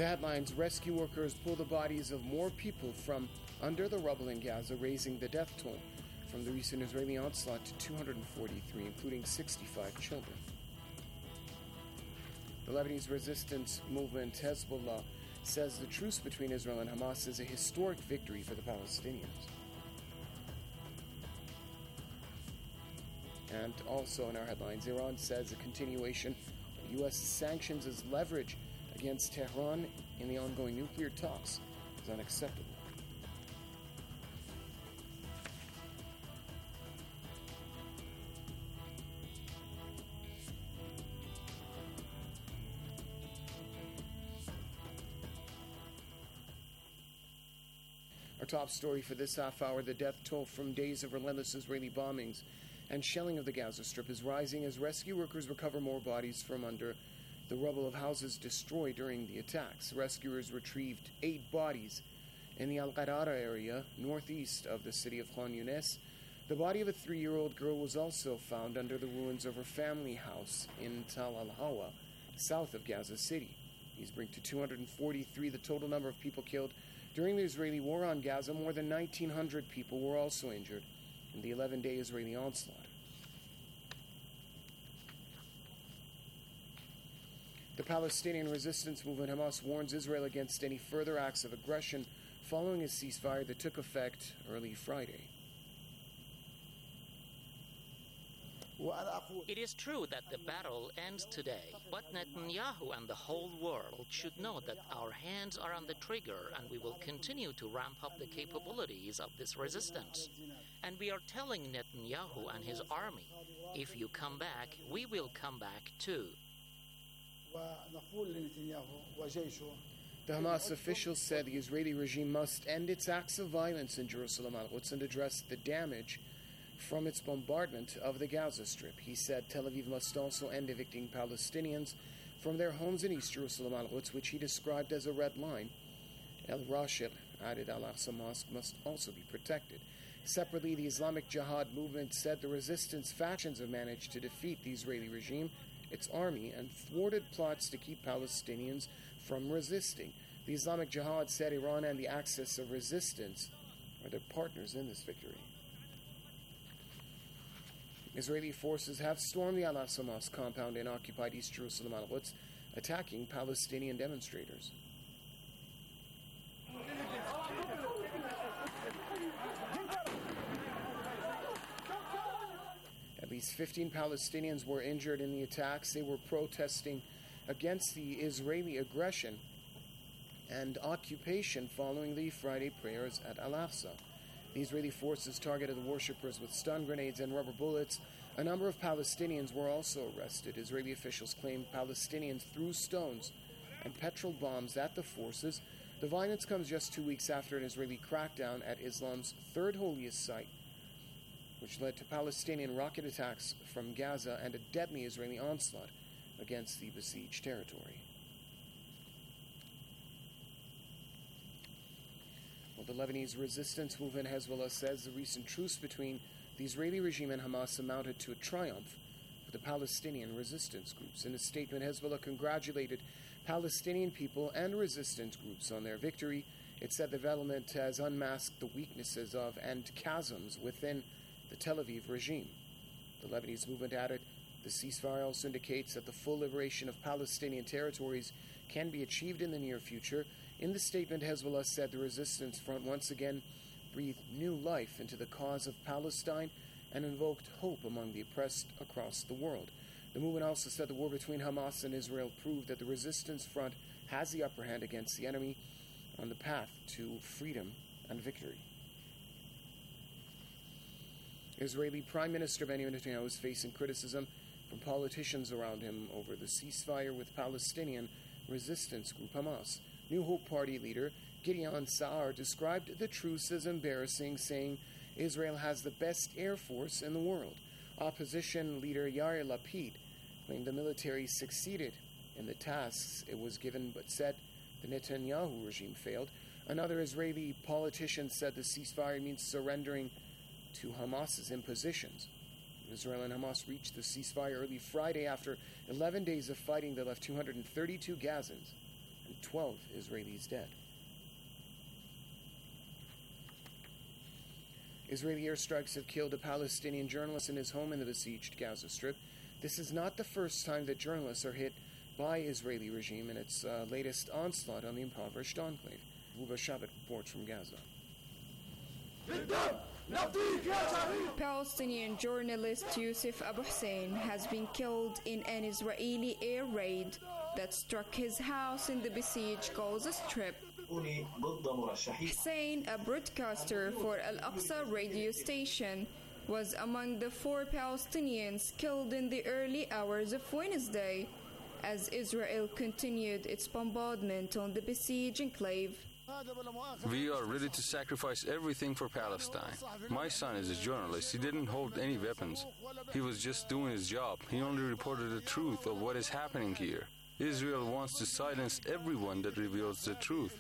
The headlines: rescue workers pull the bodies of more people from under the rubble in Gaza, raising the death toll from the recent Israeli onslaught to 243, including 65 children. The Lebanese resistance movement Hezbollah says the truce between Israel and Hamas is a historic victory for the Palestinians. And also in our headlines, Iran says a continuation of U.S. sanctions as leverage against Tehran in the ongoing nuclear talks is unacceptable. Our top story for this half hour: the death toll from days of relentless Israeli bombings and shelling of the Gaza Strip is rising as rescue workers recover more bodies from under the rubble of houses destroyed during the attacks. Rescuers retrieved 8 bodies in the Al-Qarara area, northeast of the city of Khan Yunis. The body of a 3-year-old girl was also found under the ruins of her family house in Tal al-Hawa, south of Gaza City. These bring to 243 the total number of people killed during the Israeli war on Gaza. More than 1,900 people were also injured in the 11-day Israeli onslaught. The Palestinian resistance movement Hamas warns Israel against any further acts of aggression following a ceasefire that took effect early Friday. It is true that the battle ends today, but Netanyahu and the whole world should know that our hands are on the trigger and we will continue to ramp up the capabilities of this resistance. And we are telling Netanyahu and his army, if you come back, we will come back too. The Hamas officials said the Israeli regime must end its acts of violence in Jerusalem Al-Quds and address the damage from its bombardment of the Gaza Strip. He said Tel Aviv must also end evicting Palestinians from their homes in East Jerusalem Al-Quds, which he described as a red line. El-Rashid added Al-Aqsa Mosque must also be protected. Separately, the Islamic Jihad movement said the resistance factions have managed to defeat the Israeli regime, its army, and thwarted plots to keep Palestinians from resisting. The Islamic Jihad said Iran and the Axis of Resistance are their partners in this victory. Israeli forces have stormed the Al-Aqsa Mosque compound in occupied East Jerusalem Al-Quds, attacking Palestinian demonstrators. At least 15 Palestinians were injured in the attacks. They were protesting against the Israeli aggression and occupation following the Friday prayers at Al-Aqsa. The Israeli forces targeted the worshippers with stun grenades and rubber bullets. A number of Palestinians were also arrested. Israeli officials claimed Palestinians threw stones and petrol bombs at the forces. The violence comes just 2 weeks after an Israeli crackdown at Islam's third holiest site, which led to Palestinian rocket attacks from Gaza and a deadly Israeli onslaught against the besieged territory. The Lebanese resistance movement Hezbollah says the recent truce between the Israeli regime and Hamas amounted to a triumph for the Palestinian resistance groups. In a statement, Hezbollah congratulated Palestinian people and resistance groups on their victory. It said the development has unmasked the weaknesses of and chasms within the Tel Aviv regime. The Lebanese movement added, the ceasefire also indicates that the full liberation of Palestinian territories can be achieved in the near future. In the statement, Hezbollah said the resistance front once again breathed new life into the cause of Palestine and invoked hope among the oppressed across the world. The movement also said the war between Hamas and Israel proved that the resistance front has the upper hand against the enemy on the path to freedom and victory. Israeli Prime Minister Benjamin Netanyahu is facing criticism from politicians around him over the ceasefire with Palestinian resistance group Hamas. New Hope Party leader Gideon Sa'ar described the truce as embarrassing, saying Israel has the best air force in the world. Opposition leader Yair Lapid claimed the military succeeded in the tasks it was given, but said the Netanyahu regime failed. Another Israeli politician said the ceasefire means surrendering to Hamas's impositions. Israel and Hamas reached the ceasefire early Friday after 11 days of fighting that left 232 Gazans and 12 Israelis dead. Israeli airstrikes have killed a Palestinian journalist in his home in the besieged Gaza Strip. This is not the first time that journalists are hit by Israeli regime in its latest onslaught on the impoverished enclave. Ruba Shabbat reports from Gaza. Palestinian journalist Yusuf Abu Hussein has been killed in an Israeli air raid that struck his house in the besieged Gaza Strip. Hussein, a broadcaster for Al-Aqsa radio station, was among the 4 Palestinians killed in the early hours of Wednesday as Israel continued its bombardment on the besieged enclave. We are ready to sacrifice everything for Palestine. My son is a journalist. He didn't hold any weapons. He was just doing his job. He only reported the truth of what is happening here. Israel wants to silence everyone that reveals the truth.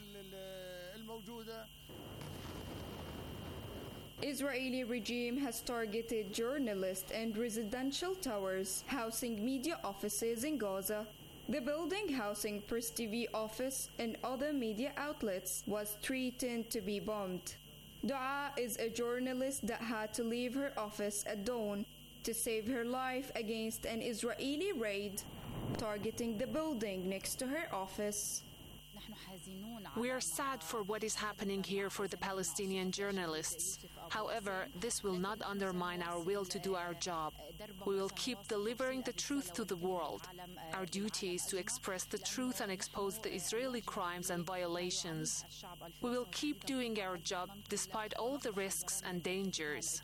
Israeli regime has targeted journalists and residential towers housing media offices in Gaza. The building housing Press TV office and other media outlets was threatened to be bombed. Dua is a journalist that had to leave her office at dawn to save her life against an Israeli raid targeting the building next to her office. We are sad for what is happening here for the Palestinian journalists. However, this will not undermine our will to do our job. We will keep delivering the truth to the world. Our duty is to express the truth and expose the Israeli crimes and violations. We will keep doing our job despite all the risks and dangers.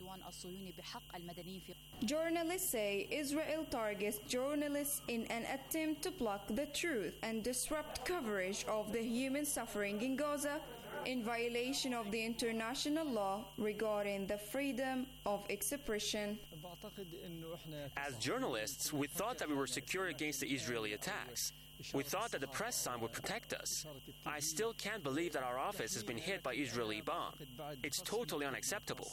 Journalists say Israel targets journalists in an attempt to block the truth and disrupt coverage of the human suffering in Gaza in violation of the international law regarding the freedom of expression. As journalists, we thought that we were secure against the Israeli attacks. We thought that the press sign would protect us. I still can't believe that our office has been hit by Israeli bomb. It's totally unacceptable.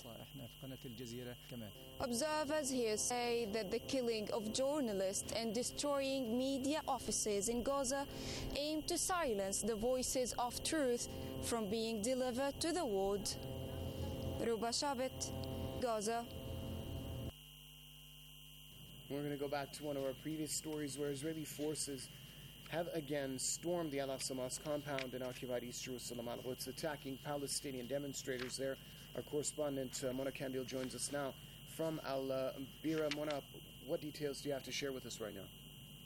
Observers here say that the killing of journalists and destroying media offices in Gaza aim to silence the voices of truth from being delivered to the world. Ruba Shabbat, Gaza. We're going to go back to one of our previous stories where Israeli forces have again stormed the Al-Aqsa Mosque compound in occupied East Jerusalem. It's attacking Palestinian demonstrators there. Our correspondent Mona Kandil joins us now from Al-Bira. Mona, what details do you have to share with us right now?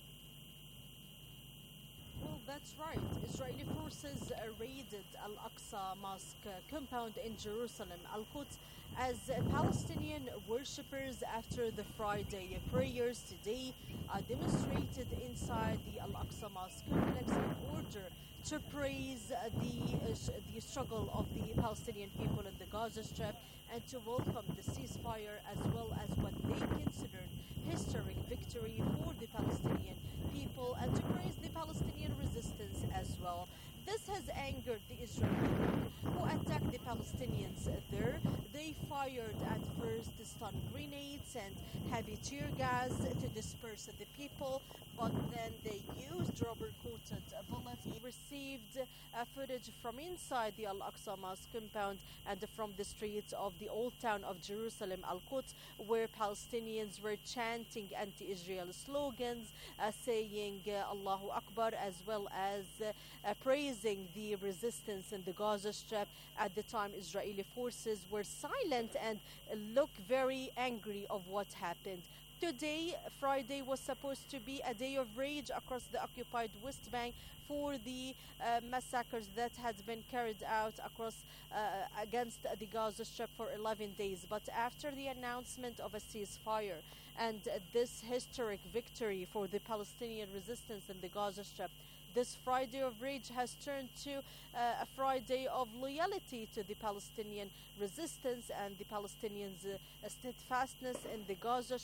Well, that's right. Israeli forces raided Al-Aqsa Mosque compound in Jerusalem, Al-Quds, as Palestinian worshippers after the Friday prayers today demonstrated inside the Al-Aqsa Mosque complex in order to praise the struggle of the Palestinian people in the Gaza Strip and to welcome the ceasefire as well as what they considered historic victory for the Palestinian people and to praise the Palestinian resistance as well. This has angered the Israelis who attacked the Palestinians there. They fired at first stun grenades and heavy tear gas to disperse the people, but then they used rubber-coated bullets. We received footage from inside the Al-Aqsa Mosque compound and from the streets of the old town of Jerusalem, Al-Quds, where Palestinians were chanting anti-Israel slogans, saying Allahu Akbar, as well as praising the resistance in the Gaza Strip. At the time, Israeli forces were silent and looked very angry of what happened. Today, Friday, was supposed to be a day of rage across the occupied West Bank for the massacres that had been carried out across against the Gaza Strip for 11 days. But after the announcement of a ceasefire and this historic victory for the Palestinian resistance in the Gaza Strip, this Friday of rage has turned to a Friday of loyalty to the Palestinian resistance and the Palestinians' steadfastness in the Gaza Strip.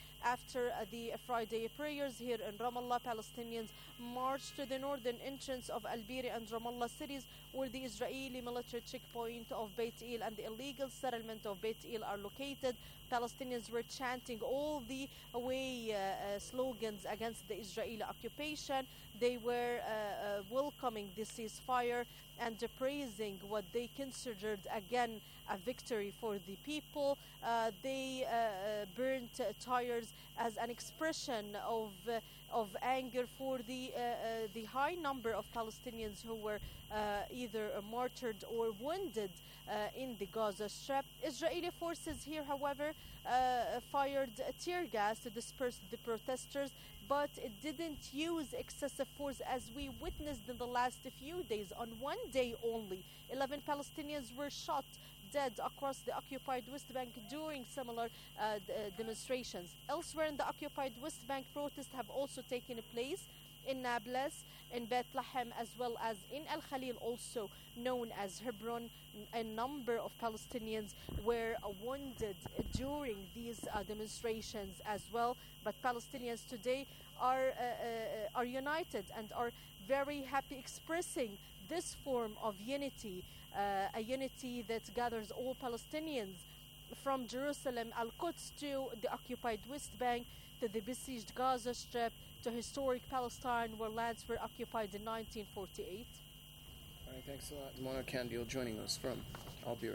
After the Friday prayers here in Ramallah, Palestinians marched to the northern entrance of Al-Biri and Ramallah cities, where the Israeli military checkpoint of Beit El and the illegal settlement of Beit El are located. Palestinians were chanting all the away slogans against the Israeli occupation. They were welcoming the ceasefire and praising what they considered again a victory for the people. They burnt tires as an expression of anger for the high number of Palestinians who were either martyred or wounded in the Gaza Strip. Israeli forces here, however, fired tear gas to disperse the protesters, but it didn't use excessive force as we witnessed in the last few days. On one day only, 11 Palestinians were shot dead across the occupied West Bank during similar demonstrations. Elsewhere in the occupied West Bank, protests have also taken place in Nablus, in Bethlehem, as well as in Al Khalil, also known as Hebron. A number of Palestinians were wounded during these demonstrations as well. But Palestinians today are united and are very happy, expressing this form of unity, a unity that gathers all Palestinians from Jerusalem, Al-Quds, to the occupied West Bank, to the besieged Gaza Strip, to historic Palestine, where lands were occupied in 1948. All right, thanks a lot. Mona Kandil joining us from Al-Biri.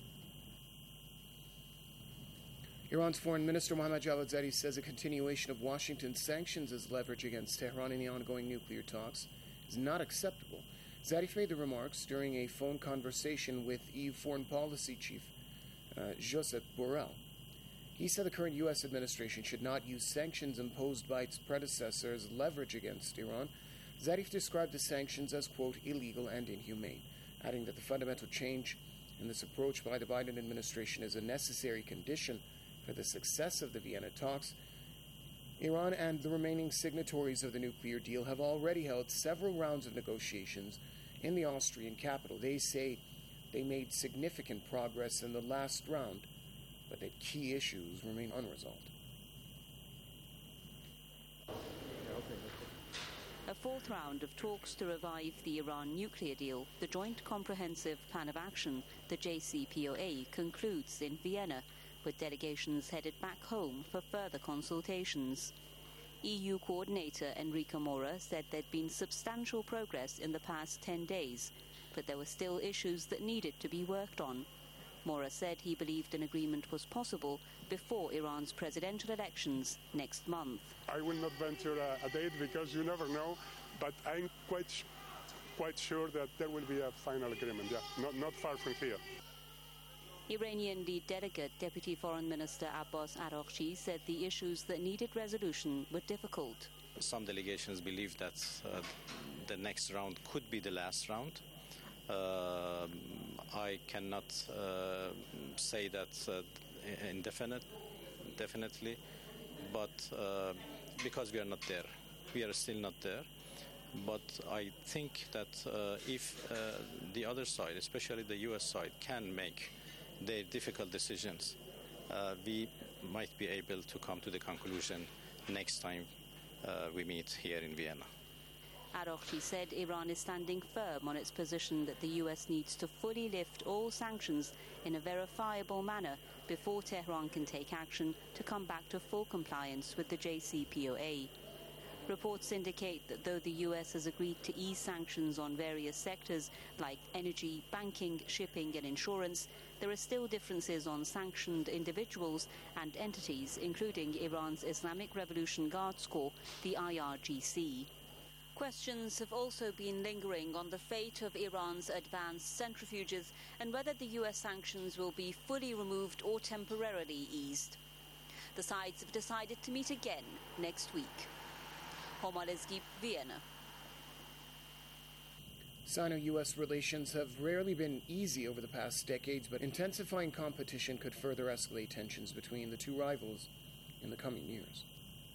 Iran's Foreign Minister Mohammad Javad Zarif says a continuation of Washington's sanctions as leverage against Tehran in the ongoing nuclear talks is not acceptable. Zarif made the remarks during a phone conversation with EU Foreign Policy Chief Josep Borrell. He said the current U.S. administration should not use sanctions imposed by its predecessor as leverage against Iran. Zarif described the sanctions as, quote, illegal and inhumane, adding that the fundamental change in this approach by the Biden administration is a necessary condition for the success of the Vienna talks. Iran and the remaining signatories of the nuclear deal have already held several rounds of negotiations in the Austrian capital. They say they made significant progress in the last round, but that key issues remain unresolved. A fourth round of talks to revive the Iran nuclear deal, the Joint Comprehensive Plan of Action, the JCPOA, concludes in Vienna, with delegations headed back home for further consultations. EU coordinator Enrique Mora said there'd been substantial progress in the past 10 days, but there were still issues that needed to be worked on. Mora said he believed an agreement was possible before Iran's presidential elections next month. I will not venture a date because you never know, but I'm quite sure that there will be a final agreement, not far from here. Iranian lead delegate Deputy Foreign Minister Abbas Araghchi said the issues that needed resolution were difficult. Some delegations believe that the next round could be the last round. I cannot say that definitely, but because we are not there. We are still not there. But I think that if the other side, especially the U.S. side, can make their difficult decisions, we might be able to come to the conclusion next time we meet here in Vienna. Araghchi said Iran is standing firm on its position that the U.S. needs to fully lift all sanctions in a verifiable manner before Tehran can take action to come back to full compliance with the JCPOA. Reports indicate that though the U.S. has agreed to ease sanctions on various sectors like energy, banking, shipping and insurance, there are still differences on sanctioned individuals and entities, including Iran's Islamic Revolution Guards Corps, the IRGC. Questions have also been lingering on the fate of Iran's advanced centrifuges and whether the U.S. sanctions will be fully removed or temporarily eased. The sides have decided to meet again next week. Omar Ezgi, Vienna. Sino-U.S. relations have rarely been easy over the past decades, but intensifying competition could further escalate tensions between the two rivals in the coming years.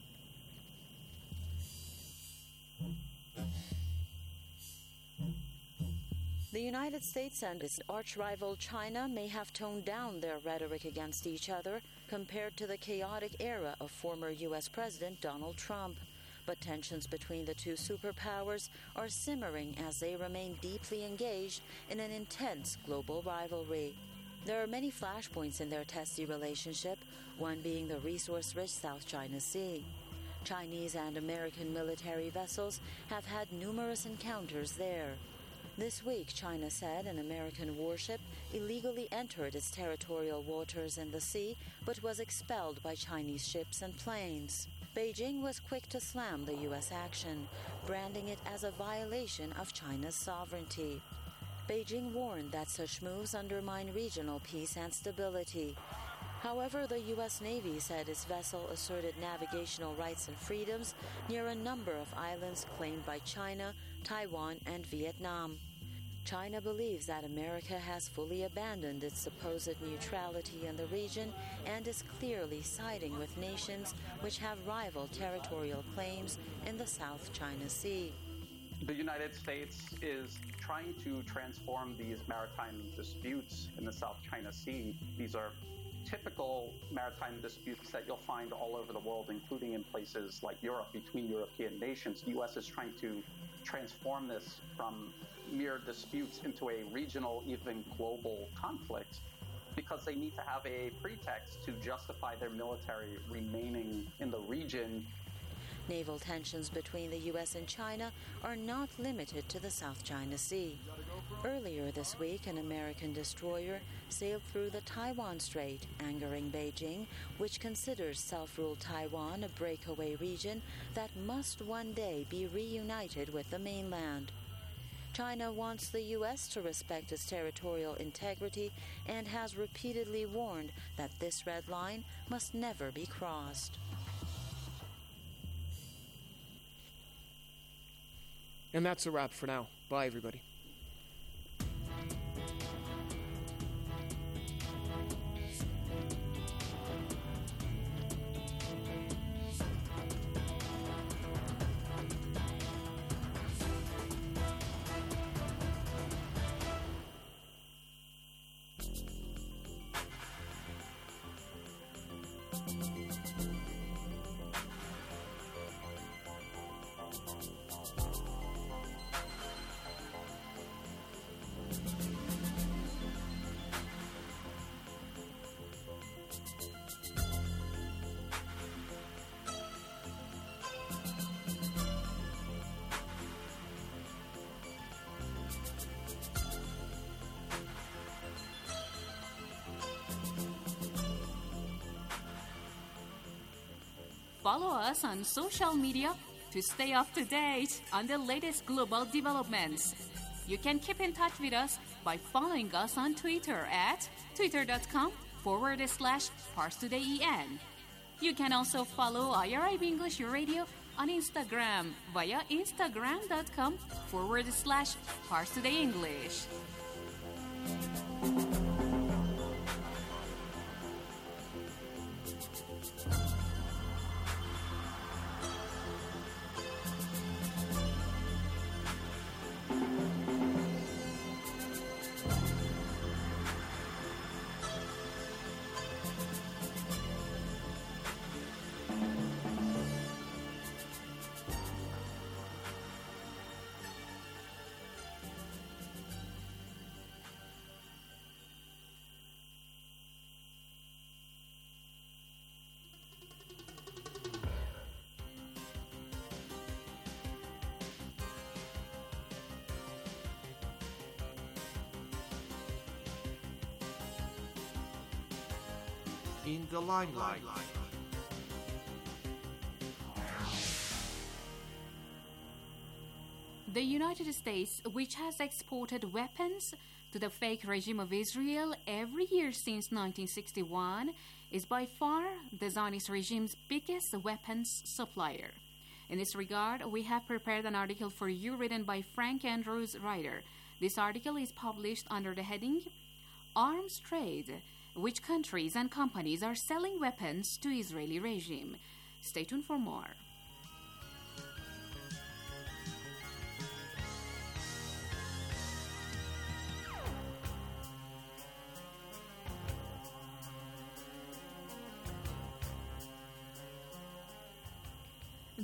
The United States and its arch-rival China may have toned down their rhetoric against each other, compared to the chaotic era of former U.S. President Donald Trump. But tensions between the two superpowers are simmering as they remain deeply engaged in an intense global rivalry. There are many flashpoints in their testy relationship, one being the resource-rich South China Sea. Chinese and American military vessels have had numerous encounters there. This week, China said an American warship illegally entered its territorial waters in the sea, but was expelled by Chinese ships and planes. Beijing was quick to slam the U.S. action, branding it as a violation of China's sovereignty. Beijing warned that such moves undermine regional peace and stability. However, the U.S. Navy said its vessel asserted navigational rights and freedoms near a number of islands claimed by China, Taiwan, and Vietnam. China believes that America has fully abandoned its supposed neutrality in the region and is clearly siding with nations which have rival territorial claims in the South China Sea. The United States is trying to transform these maritime disputes in the South China Sea. These are typical maritime disputes that you'll find all over the world, including in places like Europe, between European nations. The U.S. is trying to transform this from mere disputes into a regional, even global conflict, because they need to have a pretext to justify their military remaining in the region. Naval tensions between the U.S. and China are not limited to the South China Sea. Earlier this week, an American destroyer sailed through the Taiwan Strait, angering Beijing, which considers self-ruled Taiwan a breakaway region that must one day be reunited with the mainland. China wants the U.S. to respect its territorial integrity and has repeatedly warned that this red line must never be crossed. And that's a wrap for now. Bye, everybody. Follow us on social media to stay up to date on the latest global developments. You can keep in touch with us by following us on Twitter at twitter.com/ParsTodayEN. You can also follow IRIB English Radio on Instagram via instagram.com/ParsTodayEnglish. In the limelight. The United States, which has exported weapons to the fake regime of Israel every year since 1961, is by far the Zionist regime's biggest weapons supplier. In this regard, we have prepared an article for you written by Frank Andrews Ryder. This article is published under the heading Arms Trade, which countries and companies are selling weapons to Israeli regime. Stay tuned for more.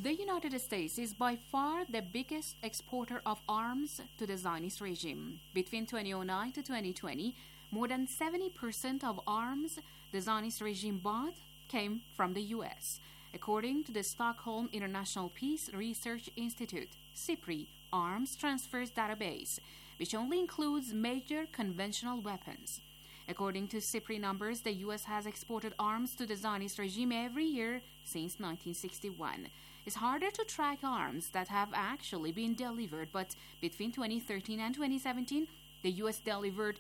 The United States is by far the biggest exporter of arms to the Zionist regime. Between 2009 to 2020, more than 70% of arms the Zionist regime bought came from the U.S., according to the Stockholm International Peace Research Institute, SIPRI, Arms Transfers Database, which only includes major conventional weapons. According to SIPRI numbers, the U.S. has exported arms to the Zionist regime every year since 1961. It's harder to track arms that have actually been delivered, but between 2013 and 2017, the U.S. delivered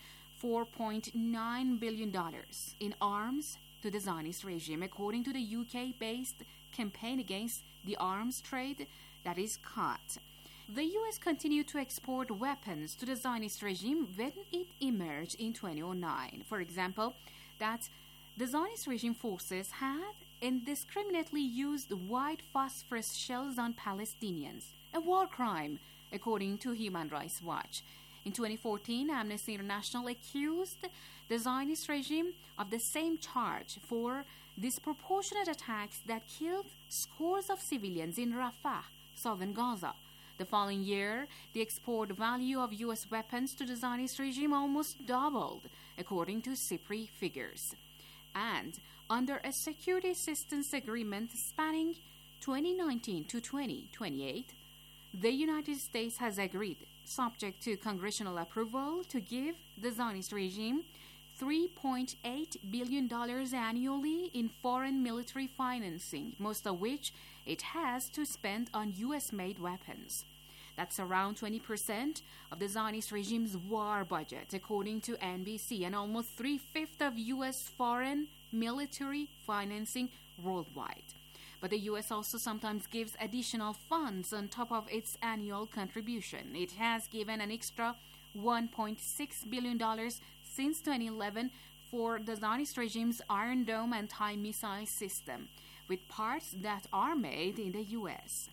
$4.9 billion in arms to the Zionist regime, according to the UK-based Campaign Against the Arms Trade, that is CAAT. The U.S. continued to export weapons to the Zionist regime when it emerged in 2009. For example, that the Zionist regime forces had indiscriminately used white phosphorus shells on Palestinians, a war crime, according to Human Rights Watch. In 2014, Amnesty International accused the Zionist regime of the same charge for disproportionate attacks that killed scores of civilians in Rafah, southern Gaza. The following year, the export value of U.S. weapons to the Zionist regime almost doubled, according to SIPRI figures. And under a security assistance agreement spanning 2019 to 2028, the United States has agreed, subject to congressional approval, to give the Zionist regime $3.8 billion annually in foreign military financing, most of which it has to spend on U.S.-made weapons. That's around 20% of the Zionist regime's war budget, according to NBC, and almost 3/5 of U.S. foreign military financing worldwide. But the U.S. also sometimes gives additional funds on top of its annual contribution. It has given an extra $1.6 billion since 2011 for the Zionist regime's Iron Dome anti-missile system, with parts that are made in the U.S.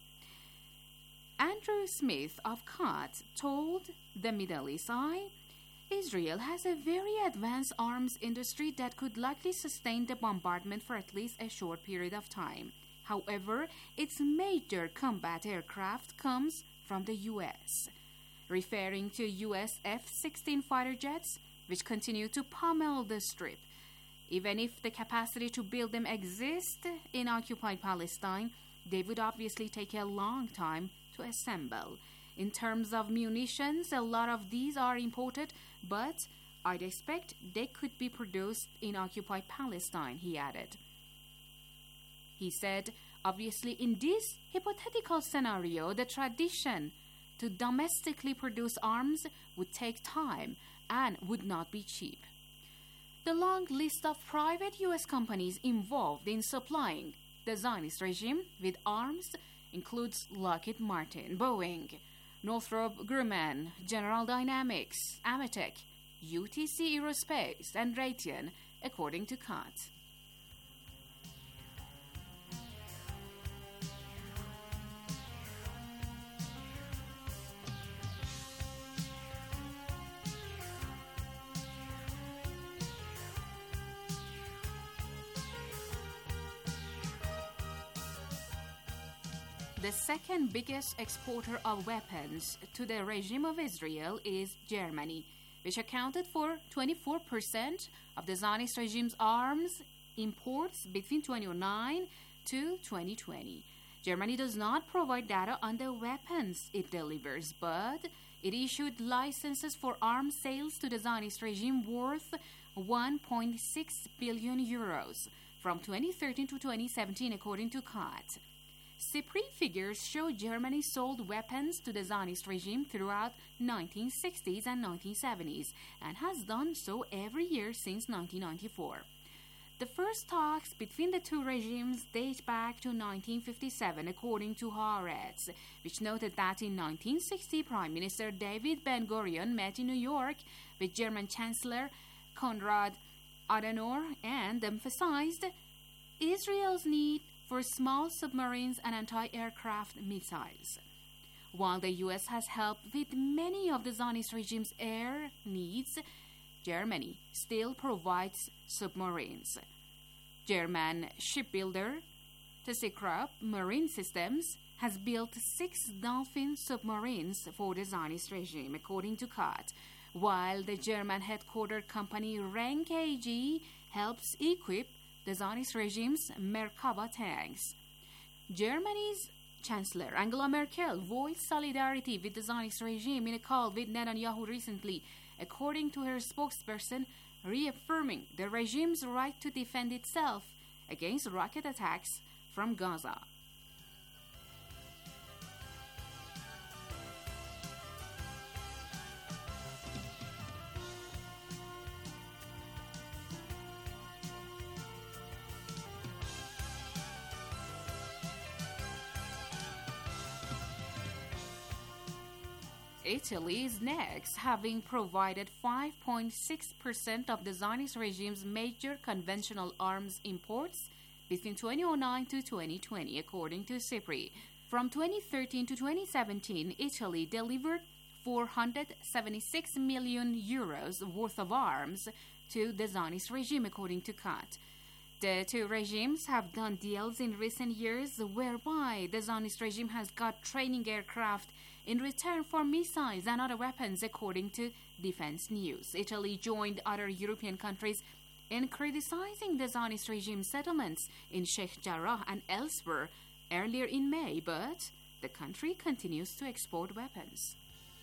Andrew Smith of CAAT told the Middle East Eye, Israel has a very advanced arms industry that could likely sustain the bombardment for at least a short period of time. However, its major combat aircraft comes from the U.S., referring to U.S. F-16 fighter jets, which continue to pummel the Strip. Even if the capacity to build them exists in occupied Palestine, they would obviously take a long time to assemble. In terms of munitions, a lot of these are imported, but I'd expect they could be produced in occupied Palestine, he added. He said, obviously, in this hypothetical scenario, the tradition to domestically produce arms would take time and would not be cheap. The long list of private U.S. companies involved in supplying the Zionist regime with arms includes Lockheed Martin, Boeing, Northrop Grumman, General Dynamics, Ametek, UTC Aerospace, and Raytheon, according to CAAT. The second biggest exporter of weapons to the regime of Israel is Germany, which accounted for 24% of the Zionist regime's arms imports between 2009 to 2020. Germany does not provide data on the weapons it delivers, but it issued licenses for arms sales to the Zionist regime worth 1.6 billion euros from 2013 to 2017, according to CAAT. SIPRI figures show Germany sold weapons to the Zionist regime throughout 1960s and 1970s and has done so every year since 1994. The first talks between the two regimes date back to 1957, according to Haaretz, which noted that in 1960, Prime Minister David Ben-Gurion met in New York with German Chancellor Konrad Adenauer and emphasized Israel's need for small submarines and anti-aircraft missiles. While the U.S. has helped with many of the Zionist regime's air needs, Germany still provides submarines. German shipbuilder ThyssenKrupp Marine Systems has built 6 Dolphin submarines for the Zionist regime, according to COT, while the German headquartered company Renk AG helps equip the Zionist regime's Merkava tanks. Germany's Chancellor Angela Merkel voiced solidarity with the Zionist regime in a call with Netanyahu recently, according to her spokesperson, reaffirming the regime's right to defend itself against rocket attacks from Gaza. Italy is next, having provided 5.6% of the Zionist regime's major conventional arms imports between 2009 to 2020, according to SIPRI. From 2013 to 2017, Italy delivered 476 million euros worth of arms to the Zionist regime, according to COT. The two regimes have done deals in recent years whereby the Zionist regime has got training aircraft in return for missiles and other weapons, according to Defense News. Italy joined other European countries in criticizing the Zionist regime settlements in Sheikh Jarrah and elsewhere earlier in May, but the country continues to export weapons.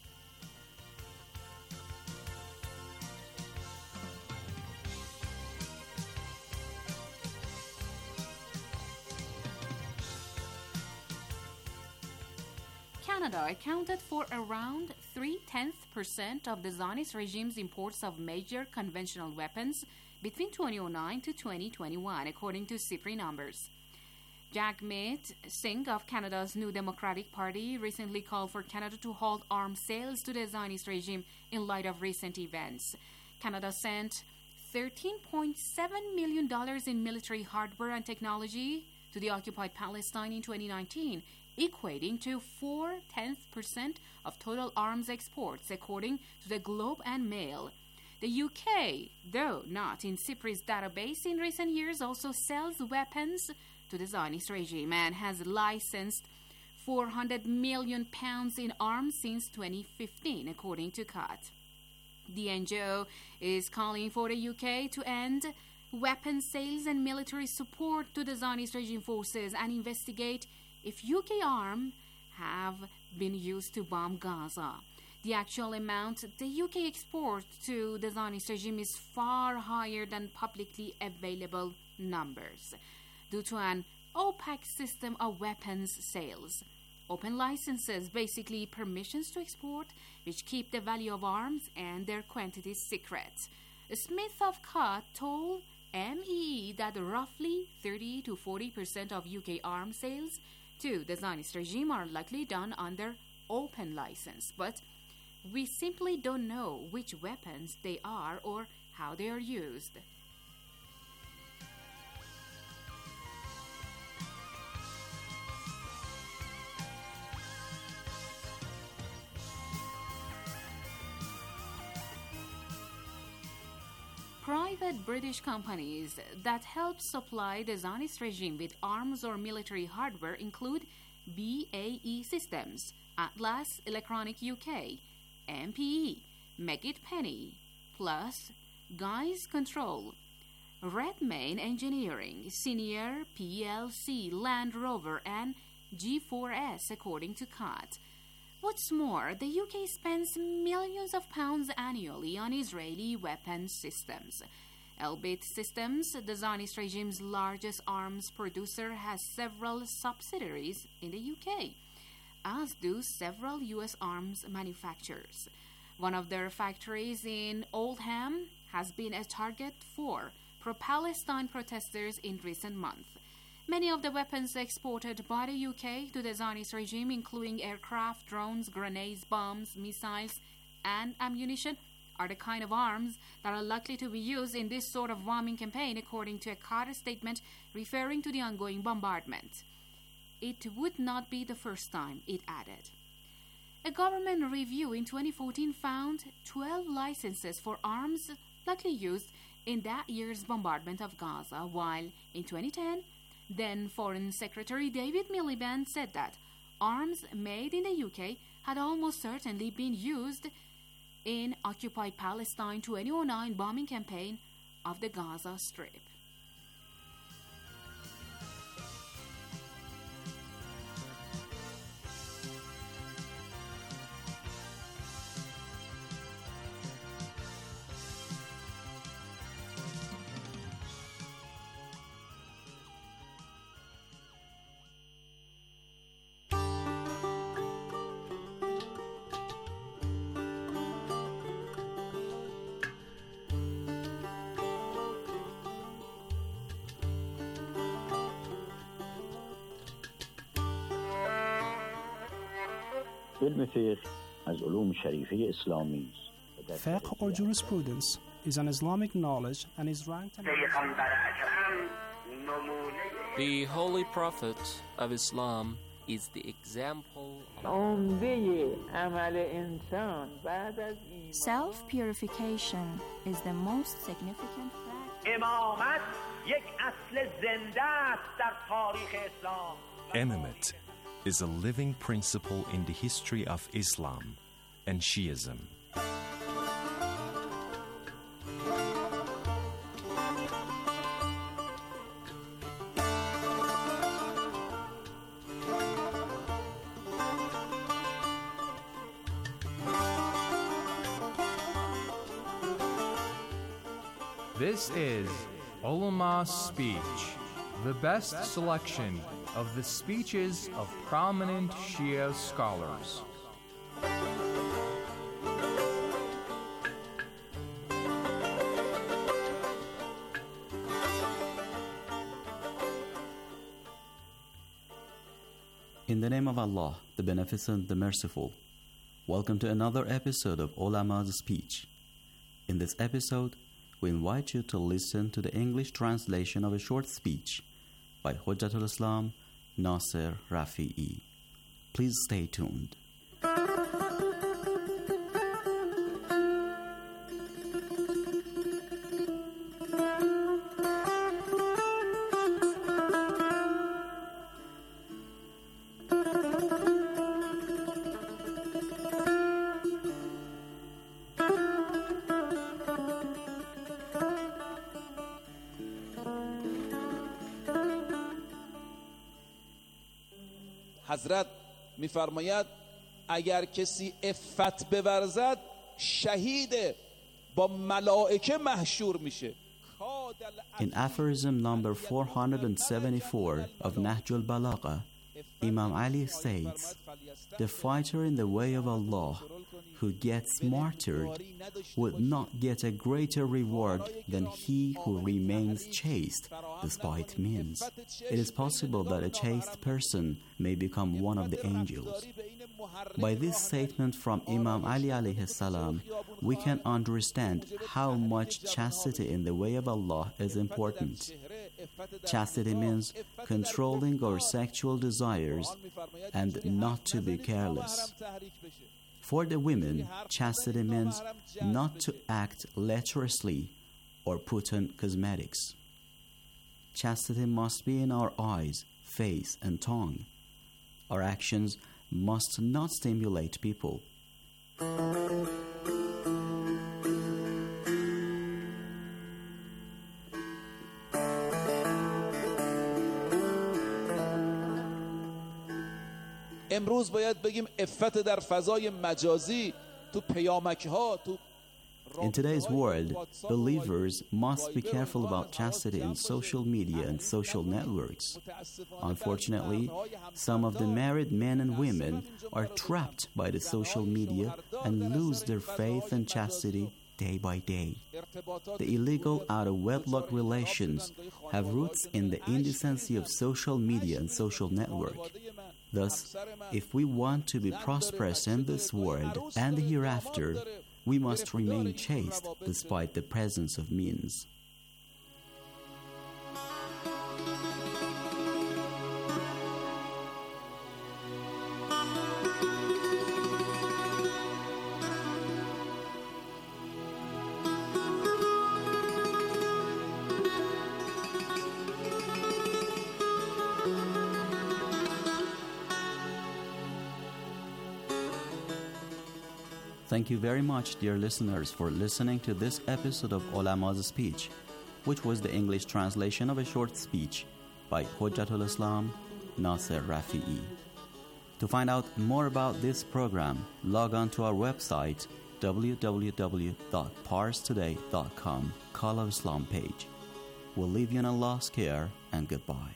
Canada accounted for around 0.3% of the Zionist regime's imports of major conventional weapons between 2009 to 2021, according to SIPRI numbers. Jagmeet Singh of Canada's New Democratic Party recently called for Canada to halt arms sales to the Zionist regime in light of recent events. Canada sent $13.7 million in military hardware and technology to the occupied Palestine in 2019, equating to 0.4% of total arms exports, according to the Globe and Mail. The UK, though not in SIPRI's database in recent years, also sells weapons to the Zionist regime and has licensed £400 million in arms since 2015, according to COT. The NGO is calling for the UK to end weapons sales and military support to the Zionist regime forces and investigate if UK arms have been used to bomb Gaza. The actual amount the UK exports to the Zionist regime is far higher than publicly available numbers, due to an opaque system of weapons sales. Open licenses, basically permissions to export, which keep the value of arms and their quantities secret. Smith of COT told MEE that roughly 30 to 40% of UK arms sales to the Zionist regime are likely done under open license, but we simply don't know which weapons they are or how they are used. Private British companies that help supply the Zionist regime with arms or military hardware include BAE Systems, Atlas Electronic UK, MPE, Meggitt Penny, Plus, Guy's Control, Redmayne Engineering, Senior PLC, Land Rover, and G4S, according to COT. What's more, the UK spends millions of pounds annually on Israeli weapons systems. Elbit Systems, the Zionist regime's largest arms producer, has several subsidiaries in the UK, as do several US arms manufacturers. One of their factories in Oldham has been a target for pro-Palestine protesters in recent months. Many of the weapons exported by the UK to the Zionist regime, including aircraft, drones, grenades, bombs, missiles, and ammunition, are the kind of arms that are likely to be used in this sort of bombing campaign, according to a COT statement referring to the ongoing bombardment. It would not be the first time, it added. A government review in 2014 found 12 licenses for arms likely used in that year's bombardment of Gaza, while in 2010, Then Foreign Secretary David Miliband said that arms made in the UK had almost certainly been used in occupied Palestine 2009 bombing campaign of the Gaza Strip. Fiqh or jurisprudence is an Islamic knowledge and is ranked The Holy Prophet of Islam is the example. Self-purification is the most significant fact. Imamate is a living principle in the history of Islam and Shiism. This is Ulama Speech, the best selection of the speeches of prominent Shia scholars. In the name of Allah, the Beneficent, the Merciful, welcome to another episode of Ulama's Speech. In this episode, we invite you to listen to the English translation of a short speech by Hujjatul Islam Nasir Rafi'i. Please stay tuned. حضرت می‌فرماید اگر کسی عفت بورزد شهید با ملائکه محشور میشه. In aphorism number 474 of Nahjul Balagha, Imam Ali states, "The fighter in the way of Allah who gets martyred would not get a greater reward than he who remains chaste despite means." It is possible that a chaste person may become one of the angels. By this statement from Imam Ali alayhi salam, we can understand how much chastity in the way of Allah is important. Chastity means controlling our sexual desires and not to be careless. For the women, chastity means not to act lecherously or put on cosmetics. Chastity must be in our eyes, face, and tongue. Our actions must not stimulate people. امروز باید بگیم عفت در فضای مجازی تو پیامک‌ها تو In today's world, believers must be careful about chastity in social media and social networks. Unfortunately, some of the married men and women are trapped by the social media and lose their faith and chastity day by day. The illegal out-of-wedlock relations have roots in the indecency of social media and social network. Thus, if we want to be prosperous in this world and the hereafter, we must remain chaste despite the presence of means. Thank you very much, dear listeners, for listening to this episode of Ulama's Speech, which was the English translation of a short speech by Hujjatul Islam, Nasser Rafi'i. To find out more about this program, log on to our website, www.parstoday.com, Call of Islam page. We'll leave you in Allah's care, and goodbye.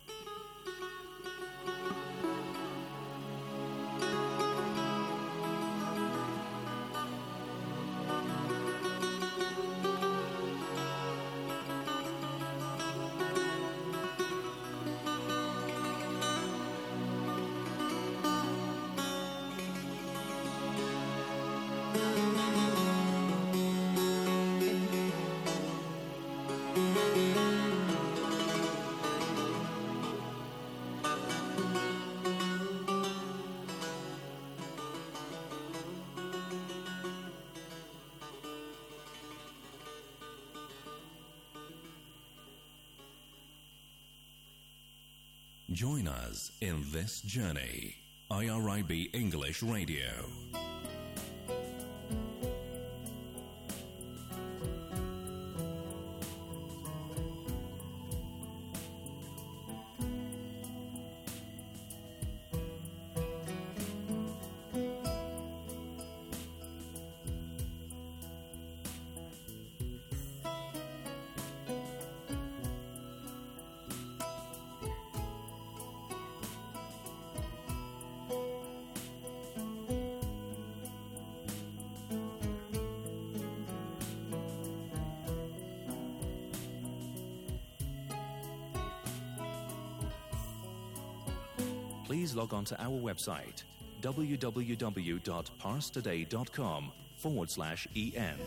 Join us in this journey. IRIB English Radio. Please log on to our website, www.parstoday.com/EN.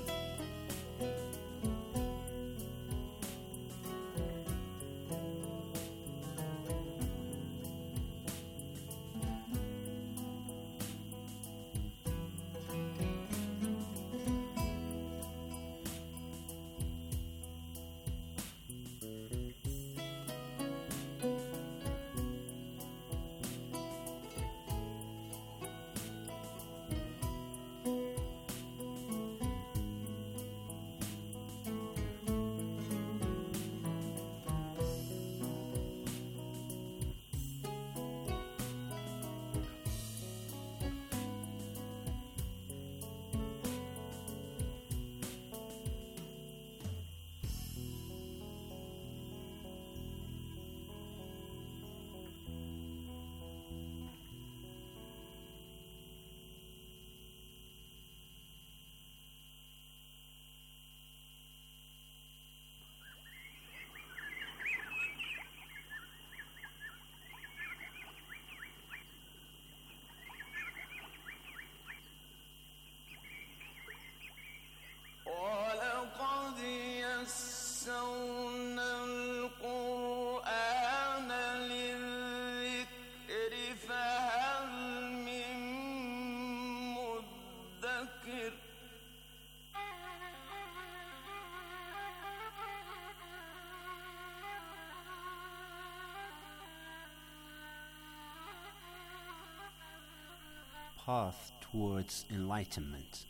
Path towards enlightenment.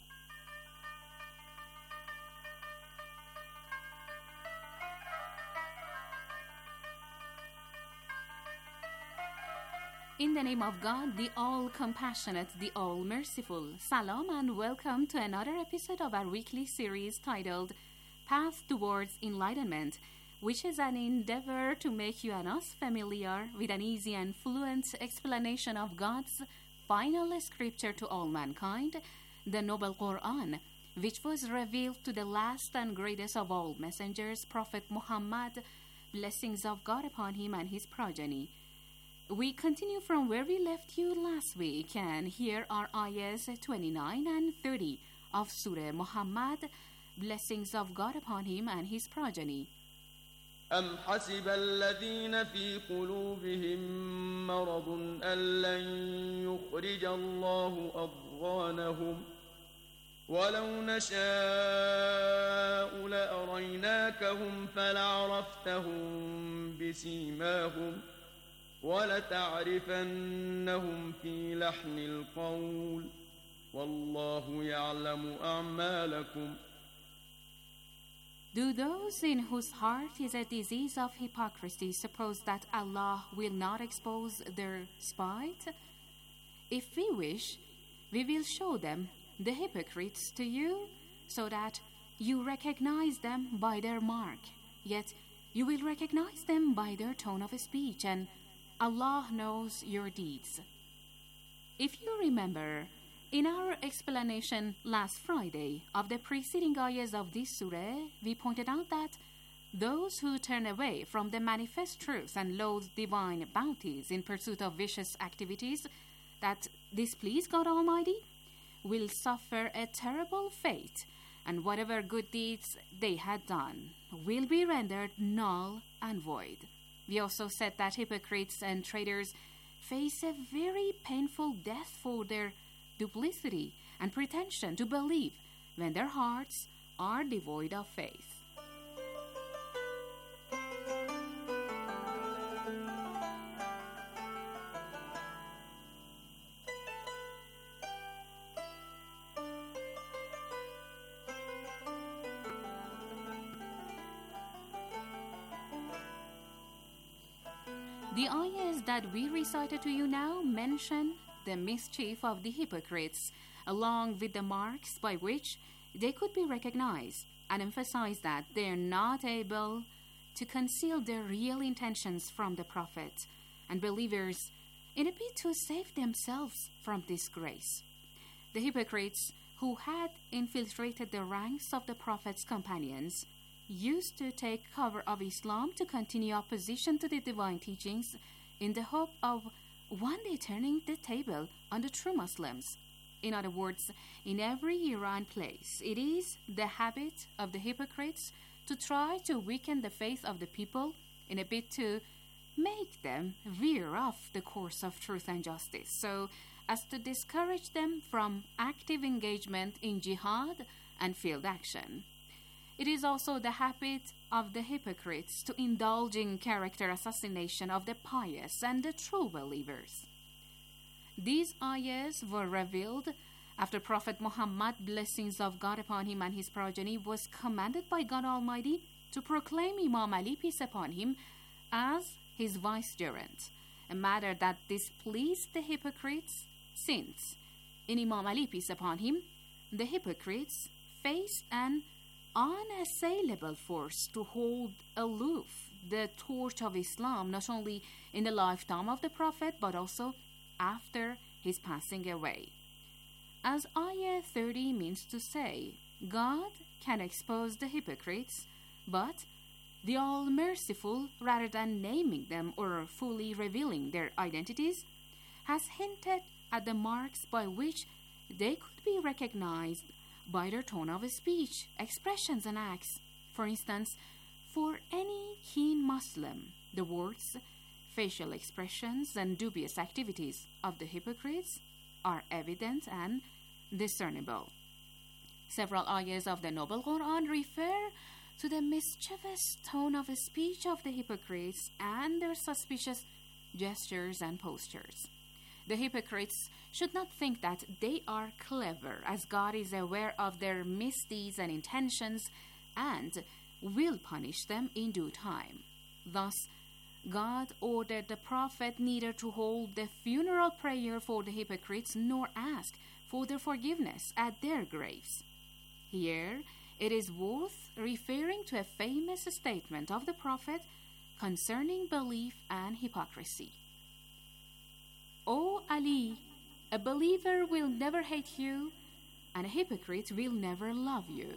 In the name of God, the all-compassionate, the all-merciful. Salam and welcome to another episode of our weekly series titled Path Towards Enlightenment, which is an endeavor to make you and us familiar with an easy and fluent explanation of God's final scripture to all mankind, the Noble Quran, which was revealed to the last and greatest of all messengers, Prophet Muhammad, blessings of God upon him and his progeny. We continue from where we left you last week, and here are ayahs 29 and 30 of Surah Muhammad, blessings of God upon him and his progeny. أم حسب الذين في قلوبهم مرض أن لن يخرج الله أضغانهم ولو نشاء لأريناكهم فلعرفتهم بسيماهم ولتعرفنهم في لحن القول والله يعلم أعمالكم. Do those in whose heart is a disease of hypocrisy suppose that Allah will not expose their spite? If we wish, we will show them, the hypocrites, to you, so that you recognize them by their mark. Yet you will recognize them by their tone of speech, and Allah knows your deeds. If you remember, in our explanation last Friday of the preceding ayahs of this surah, we pointed out that those who turn away from the manifest truth and loathe divine bounties in pursuit of vicious activities that displease God Almighty will suffer a terrible fate, and whatever good deeds they had done will be rendered null and void. We also said that hypocrites and traitors face a very painful death for their duplicity and pretension to believe when their hearts are devoid of faith. The ayahs that we recited to you now mention the mischief of the hypocrites, along with the marks by which they could be recognized, and emphasize that they are not able to conceal their real intentions from the Prophet and believers in a bid to save themselves from disgrace. The hypocrites who had infiltrated the ranks of the Prophet's companions used to take cover of Islam to continue opposition to the divine teachings in the hope of one day turning the table on the true Muslims. In other words, in every era and place, it is the habit of the hypocrites to try to weaken the faith of the people in a bid to make them veer off the course of truth and justice, so as to discourage them from active engagement in jihad and field action. It is also the habit of the hypocrites to indulge in character assassination of the pious and the true believers. These ayahs were revealed after Prophet Muhammad, blessings of God upon him and his progeny, was commanded by God Almighty to proclaim Imam Ali, peace upon him, as his vicegerent, a matter that displeased the hypocrites, since in Imam Ali, peace upon him, the hypocrites faced an unassailable force to hold aloof the torch of Islam, not only in the lifetime of the Prophet, but also after his passing away. As Ayah 30 means to say, God can expose the hypocrites, but the All-Merciful, rather than naming them or fully revealing their identities, has hinted at the marks by which they could be recognized by their tone of speech, expressions, and acts. For instance, for any keen Muslim, the words, facial expressions, and dubious activities of the hypocrites are evident and discernible. Several ayahs of the Noble Quran refer to the mischievous tone of speech of the hypocrites and their suspicious gestures and postures. The hypocrites should not think that they are clever, as God is aware of their misdeeds and intentions and will punish them in due time. Thus, God ordered the Prophet neither to hold the funeral prayer for the hypocrites nor ask for their forgiveness at their graves. Here, it is worth referring to a famous statement of the Prophet concerning belief and hypocrisy. O Ali, a believer will never hate you, and a hypocrite will never love you.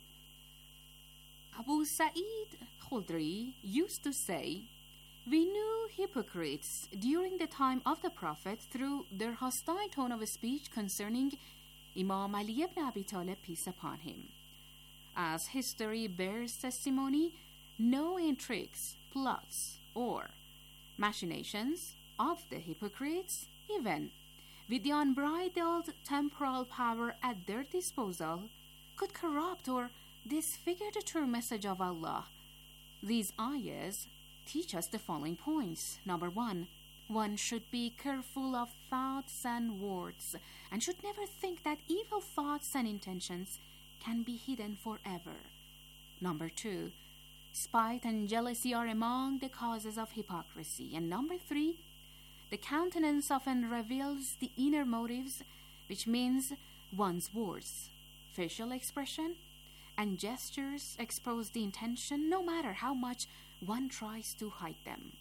Abu Sa'id Khudri used to say, we knew hypocrites during the time of the Prophet through their hostile tone of speech concerning Imam Ali ibn Abi Talib, peace upon him. As history bears testimony, no intrigues, plots, or machinations of the hypocrites, even with the unbridled temporal power at their disposal, could corrupt or disfigure the true message of Allah. These ayahs teach us the following points. Number 1, one should be careful of thoughts and words, and should never think that evil thoughts and intentions can be hidden forever. Number 2, spite and jealousy are among the causes of hypocrisy. And number 3, the countenance often reveals the inner motives, which means one's words, facial expression, and gestures expose the intention no matter how much one tries to hide them.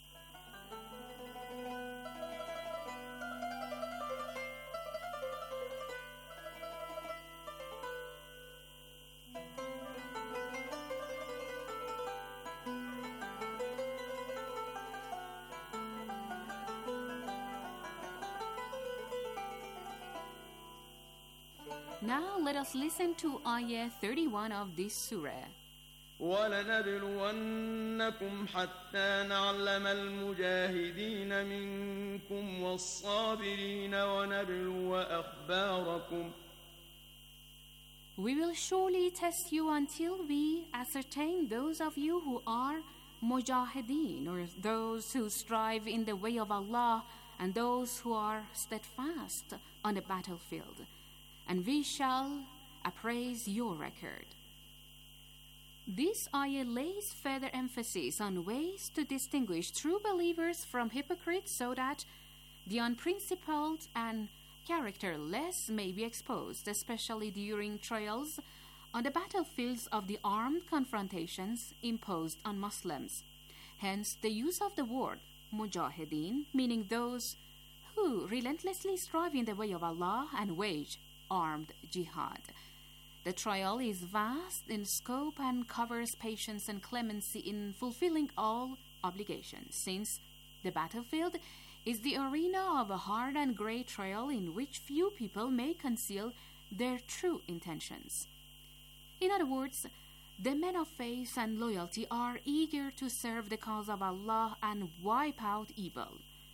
Now let us listen to Ayah 31 of this surah. وَلَنَبْلُوَنَّكُمْ حَتَّى نَعْلَمَ الْمُجَاهِدِينَ مِنكُمْ وَالصَّابِرِينَ وَنَبْلُوَ أَخْبَارَكُمْ. We will surely test you until we ascertain those of you who are mujahideen, or those who strive in the way of Allah, and those who are steadfast on the battlefield. And we shall appraise your record. This ayah lays further emphasis on ways to distinguish true believers from hypocrites so that the unprincipled and characterless may be exposed, especially during trials on the battlefields of the armed confrontations imposed on Muslims. Hence, the use of the word mujahideen, meaning those who relentlessly strive in the way of Allah and wage armed jihad. The trial is vast in scope and covers patience and clemency in fulfilling all obligations, since the battlefield is the arena of a hard and grey trial in which few people may conceal their true intentions. In other words, the men of faith and loyalty are eager to serve the cause of Allah and wipe out evil,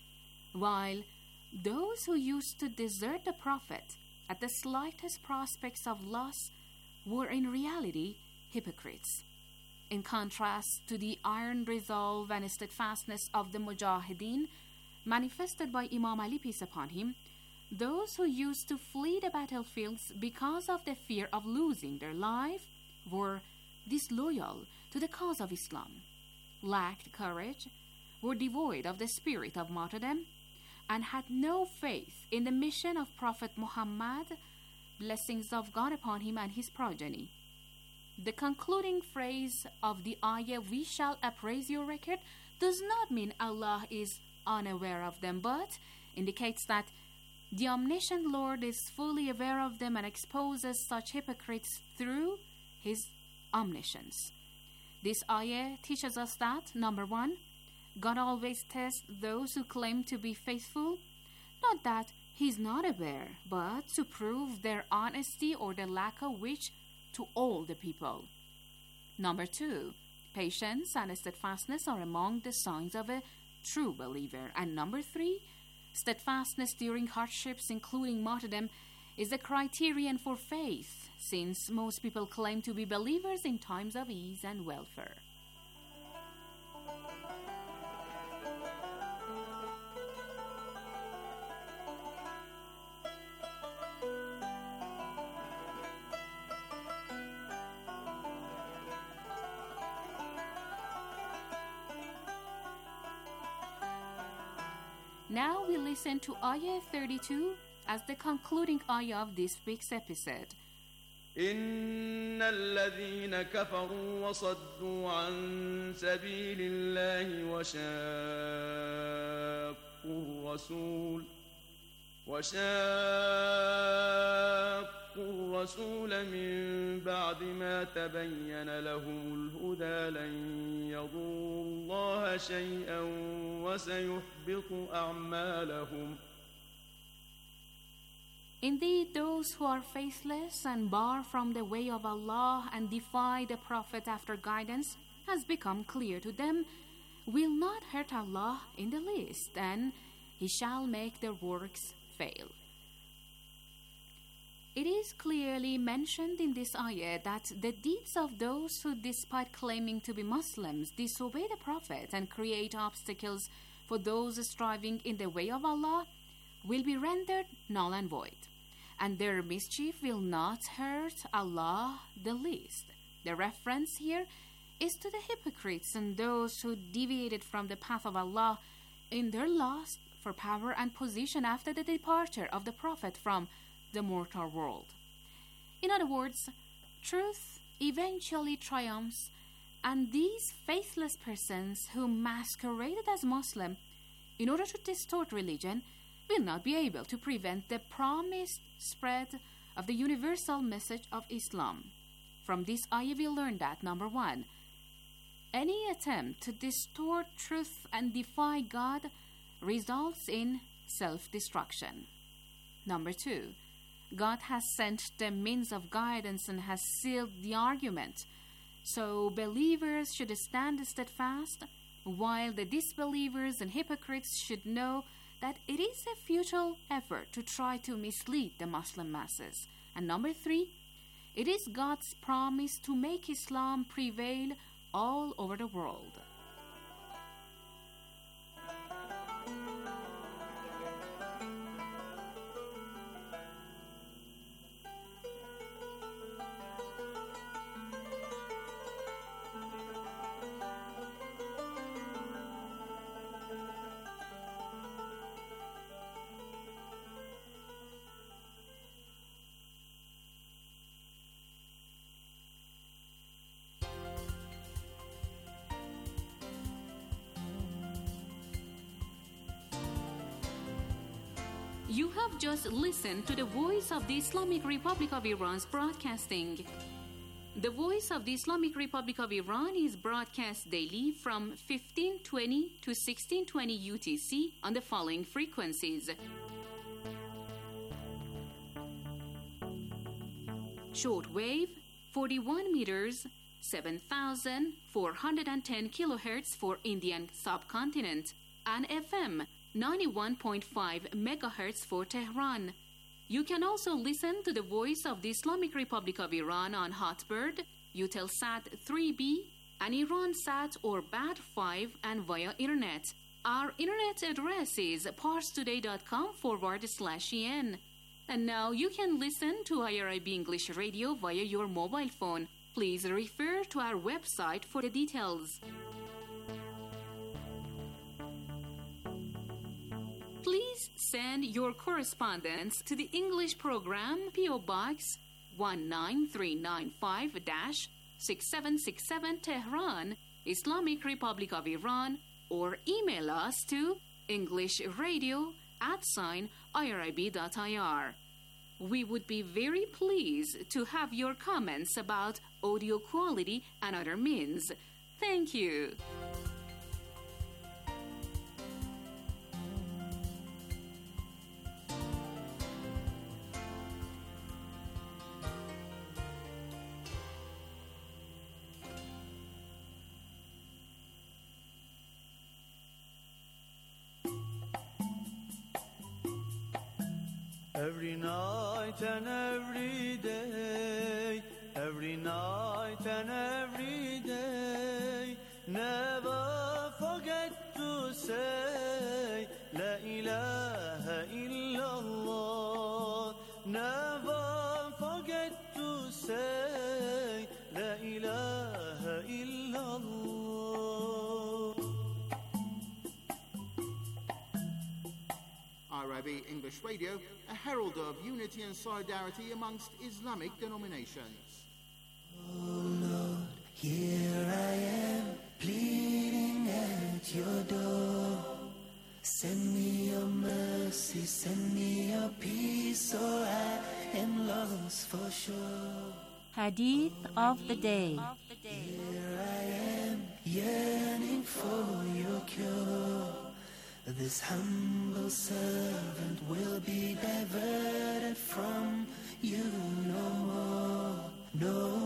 while those who used to desert the Prophet at the slightest prospects of loss were in reality hypocrites. In contrast to the iron resolve and steadfastness of the mujahideen manifested by Imam Ali, peace upon him, those who used to flee the battlefields because of the fear of losing their life were disloyal to the cause of Islam, lacked courage, were devoid of the spirit of martyrdom, and had no faith in the mission of Prophet Muhammad, blessings of God upon him and his progeny. The concluding phrase of the ayah, we shall appraise your record, does not mean Allah is unaware of them, but indicates that the omniscient Lord is fully aware of them and exposes such hypocrites through his omniscience. This ayah teaches us that, number 1, God always tests those who claim to be faithful, not that he is not aware, but to prove their honesty or the lack of which to all the people. Number 2, patience and steadfastness are among the signs of a true believer. And number 3, steadfastness during hardships, including martyrdom, is a criterion for faith, since most people claim to be believers in times of ease and welfare. Now we listen to Ayah 32 as the concluding ayah of this week's episode. إن الذين كفروا وصدوا عن سبيل الله وشاقوا الرسول من بعد ما تبين لهم الهدى لن يضروا الله شيئا وسيحبط أعمالهم. Indeed, those who are faithless and bar from the way of Allah and defy the Prophet after guidance has become clear to them, will not hurt Allah in the least, and He shall make their works fail. It is clearly mentioned in this ayah that the deeds of those who, despite claiming to be Muslims, disobey the Prophet and create obstacles for those striving in the way of Allah will be rendered null and void, and their mischief will not hurt Allah the least. The reference here is to the hypocrites and those who deviated from the path of Allah in their lust for power and position after the departure of the Prophet from the mortal world. In other words, truth eventually triumphs, and these faithless persons who masqueraded as Muslim in order to distort religion will not be able to prevent the promised spread of the universal message of Islam. From this ayah we learn that, number 1, any attempt to distort truth and defy God results in self-destruction. Number 2, God has sent the means of guidance and has sealed the argument, so believers should stand steadfast, while the disbelievers and hypocrites should know that it is a futile effort to try to mislead the Muslim masses. And number 3, it is God's promise to make Islam prevail all over the world. You have just listened to the Voice of the Islamic Republic of Iran's broadcasting. The Voice of the Islamic Republic of Iran is broadcast daily from 1520 to 1620 UTC on the following frequencies: shortwave 41 meters 7,410 kilohertz for Indian subcontinent, and FM 91.5 megahertz for Tehran. You can also listen to the Voice of the Islamic Republic of Iran on Hotbird, Eutelsat 3B, and Iransat or Bat5, and via Internet. Our Internet address is parstoday.com/en. And now you can listen to IRIB English Radio via your mobile phone. Please refer to our website for the details. Please send your correspondence to the English program, P.O. Box 19395-6767 Tehran, Islamic Republic of Iran, or email us to englishradio@irib.ir. We would be very pleased to have your comments about audio quality and other means. Thank you. Every night and every day, every night and every day, never forget to say La ilaha illallah. Never forget to say La ilaha illallah. IRIB English Radio, a herald of unity and solidarity amongst Islamic denominations. Oh Lord, here I am, pleading at your door. Send me your mercy, send me your peace, or I am lost for sure. Hadith of the day. Here I am, yearning for your cure. This humble servant will be diverted from you no more, no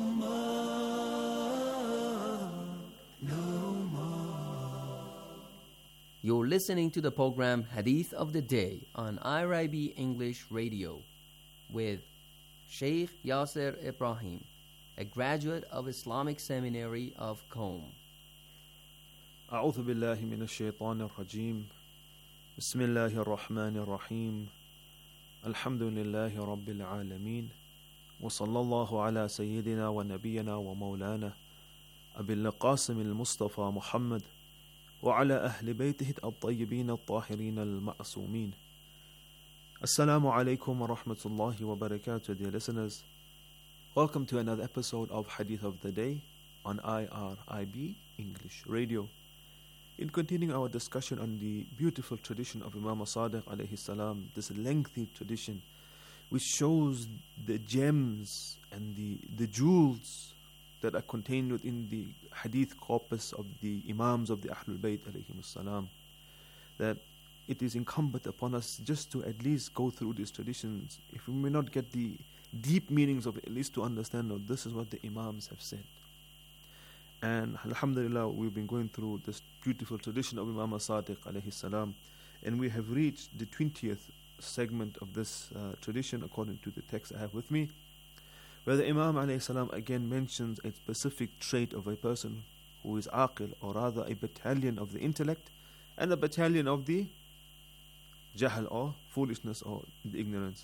more, no more. You're listening to the program Hadith of the Day on IRIB English Radio with Sheikh Yasser Ibrahim, a graduate of Islamic Seminary of Qom. أعوذ بالله من الشيطان الرجيم بسم الله الرحمن الرحيم الحمد لله رب العالمين وصلى الله على سيدنا ونبينا ومولانا أبي القاسم المصطفى محمد وعلى أهل بيته الطيبين الطاهرين المعصومين. Assalamu alaikum wa rahmatullahi wa barakatuh, dear listeners. Welcome to another episode of Hadith of the Day on IRIB English Radio. In continuing our discussion on the beautiful tradition of Imam Sadiq alayhi salam, this lengthy tradition which shows the gems and the jewels that are contained within the hadith corpus of the Imams of the Ahlul Bayt alayhim salam, that it is incumbent upon us just to at least go through these traditions. If we may not get the deep meanings of it, at least to understand that this is what the Imams have said. And alhamdulillah, we've been going through this beautiful tradition of Imam Sadiq alayhi salam, and we have reached the 20th segment of this tradition according to the text I have with me, where the Imam alayhi salam again mentions a specific trait of a person who is aqil, or rather a battalion of the intellect and a battalion of the jahl, or foolishness, or the ignorance.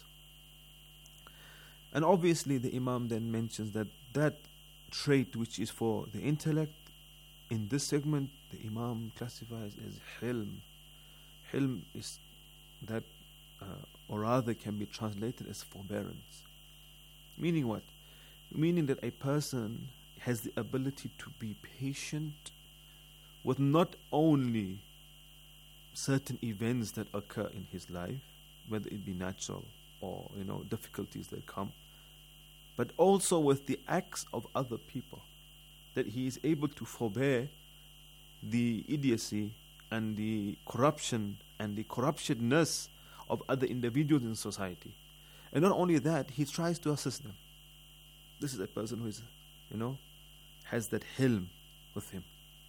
And obviously the Imam then mentions that trait which is for the intellect, in this segment the Imam classifies as hilm. Hilm is that, or rather can be translated as forbearance. Meaning what? Meaning that a person has the ability to be patient with not only certain events that occur in his life, whether it be natural or difficulties that come, but also with the acts of other people, that he is able to forbear the idiocy and the corruption and the corruptionness of other individuals in society. And not only that, he tries to assist them. This is a person who is, has that hilm with him.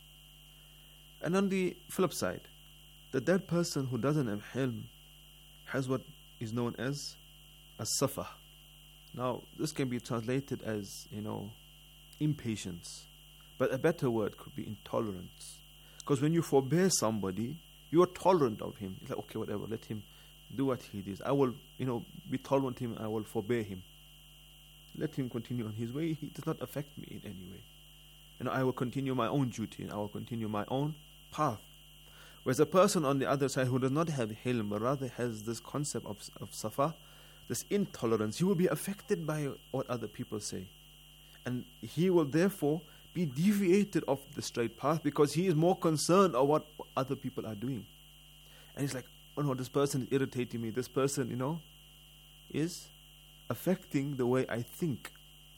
And on the flip side, that person who doesn't have hilm has what is known as as-safa. Now, this can be translated as, impatience. But a better word could be intolerance. Because when you forbear somebody, you are tolerant of him. It's like, okay, whatever, let him do what he does. I will, be tolerant of him, I will forbear him. Let him continue on his way. He does not affect me in any way. I will continue my own duty and I will continue my own path. Whereas a person on the other side who does not have hilm, but rather has this concept of safa, this intolerance, he will be affected by what other people say. And he will therefore be deviated off the straight path because he is more concerned of what other people are doing. And he's like, oh no, this person is irritating me. This person, is affecting the way I think.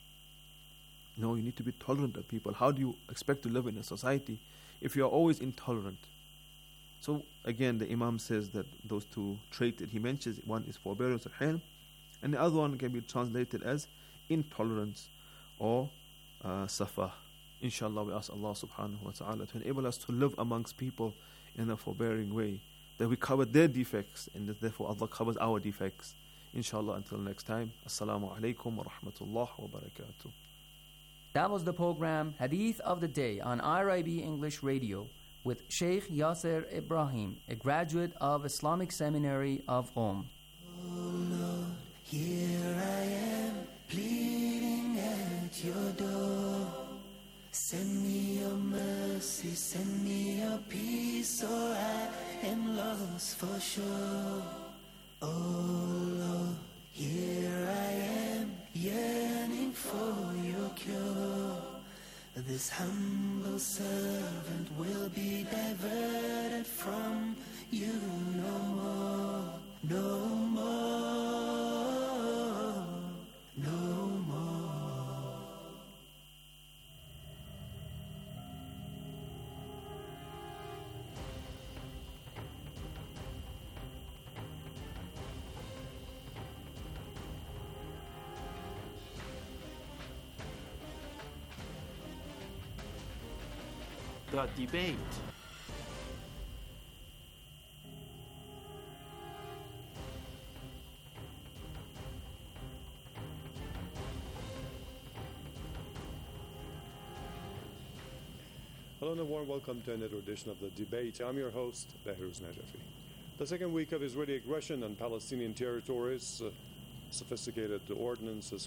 You need to be tolerant of people. How do you expect to live in a society if you are always intolerant? So again, the Imam says that those two traits that he mentions, one is forbearance or hilm, and the other one can be translated as intolerance or safa. Inshallah, we ask Allah subhanahu wa ta'ala to enable us to live amongst people in a forbearing way, that we cover their defects and that therefore Allah covers our defects. Inshallah, until next time, Assalamu alaikum wa rahmatullah wa barakatuh. That was the program Hadith of the Day on IRIB English Radio with Sheikh Yasser Ibrahim, a graduate of Islamic Seminary of Qom. Oh Lord, here I am, pleading at your door. Send me your mercy, send me your peace, or I am lost for sure. Oh Lord, here I am, yearning for your cure. This humble servant will be diverted from you no more, no more, no more. The debate. Hello and a warm welcome to another edition of The Debate. I'm your host, Behruz Najafi. The second week of Israeli aggression on Palestinian territories, sophisticated ordnance has